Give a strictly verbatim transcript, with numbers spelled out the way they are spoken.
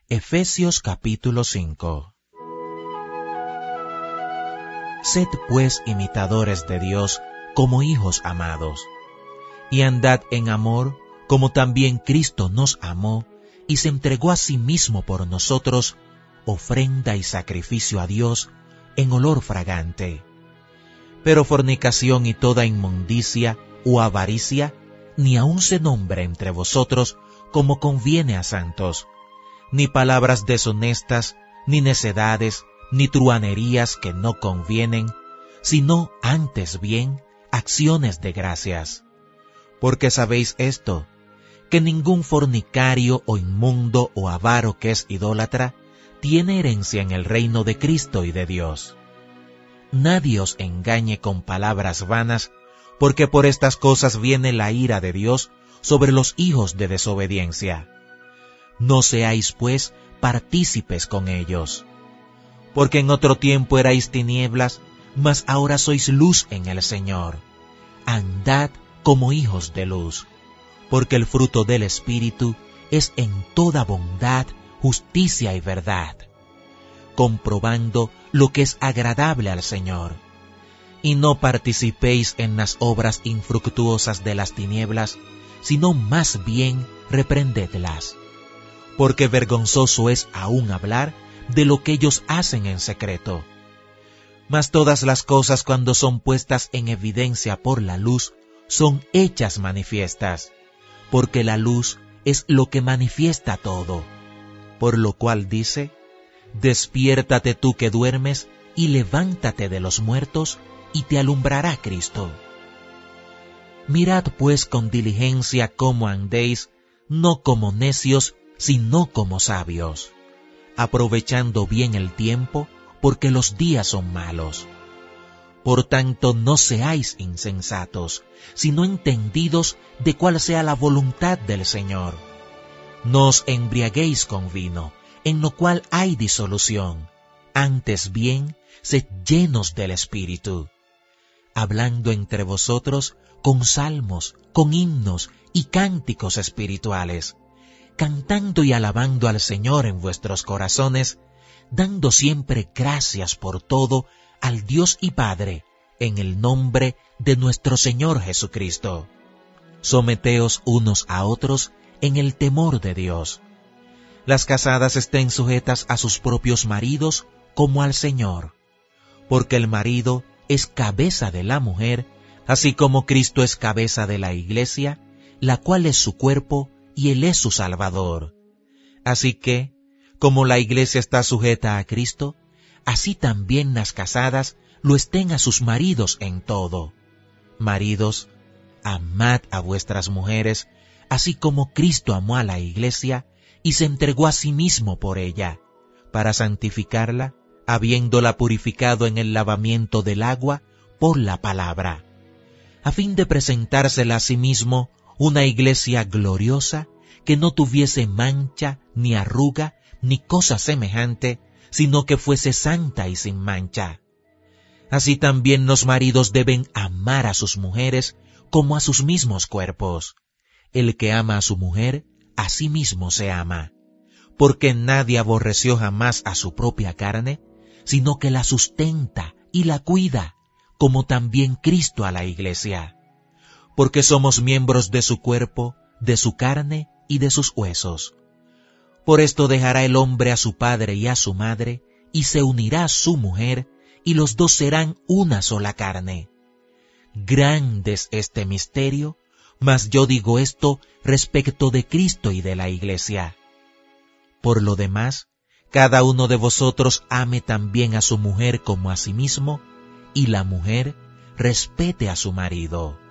Efesios capítulo cinco. Sed pues imitadores de Dios como hijos amados, y andad en amor como también Cristo nos amó y se entregó a sí mismo por nosotros, ofrenda y sacrificio a Dios en olor fragante. Pero fornicación y toda inmundicia o avaricia ni aun se nombre entre vosotros como conviene a santos, ni palabras deshonestas, ni necedades, ni truhanerías que no convienen, sino antes bien acciones de gracias. Porque sabéis esto, que ningún fornicario o inmundo o avaro que es idólatra tiene herencia en el reino de Cristo y de Dios. Nadie os engañe con palabras vanas, porque por estas cosas viene la ira de Dios sobre los hijos de desobediencia. No seáis, pues, partícipes con ellos. Porque en otro tiempo erais tinieblas, mas ahora sois luz en el Señor. Andad como hijos de luz, porque el fruto del Espíritu es en toda bondad, justicia y verdad, comprobando lo que es agradable al Señor. Y no participéis en las obras infructuosas de las tinieblas, sino más bien reprendedlas. Porque vergonzoso es aún hablar de lo que ellos hacen en secreto. Mas todas las cosas, cuando son puestas en evidencia por la luz, son hechas manifiestas, porque la luz es lo que manifiesta todo. Por lo cual dice: despiértate tú que duermes, y levántate de los muertos, y te alumbrará Cristo. Mirad pues con diligencia cómo andéis, no como necios, sino como sabios, aprovechando bien el tiempo, porque los días son malos. Por tanto, no seáis insensatos, sino entendidos de cuál sea la voluntad del Señor. No os embriaguéis con vino, en lo cual hay disolución, antes bien, sed llenos del Espíritu, hablando entre vosotros con salmos, con himnos y cánticos espirituales, cantando y alabando al Señor en vuestros corazones, dando siempre gracias por todo al Dios y Padre, en el nombre de nuestro Señor Jesucristo. Someteos unos a otros en el temor de Dios. Las casadas estén sujetas a sus propios maridos como al Señor, porque el marido es cabeza de la mujer, así como Cristo es cabeza de la Iglesia, la cual es su cuerpo y Él es su Salvador. Así que, como la Iglesia está sujeta a Cristo, así también las casadas lo estén a sus maridos en todo. Maridos, amad a vuestras mujeres, así como Cristo amó a la Iglesia y se entregó a sí mismo por ella, para santificarla, habiéndola purificado en el lavamiento del agua por la palabra, a fin de presentársela a sí mismo una Iglesia gloriosa, que no tuviese mancha, ni arruga, ni cosa semejante, sino que fuese santa y sin mancha. Así también los maridos deben amar a sus mujeres como a sus mismos cuerpos. El que ama a su mujer, a sí mismo se ama, porque nadie aborreció jamás a su propia carne, sino que la sustenta y la cuida, como también Cristo a la Iglesia, porque somos miembros de su cuerpo, de su carne y de sus huesos. Por esto dejará el hombre a su padre y a su madre, y se unirá a su mujer, y los dos serán una sola carne. Grande es este misterio, mas yo digo esto respecto de Cristo y de la Iglesia. Por lo demás, cada uno de vosotros ame también a su mujer como a sí mismo, y la mujer respete a su marido.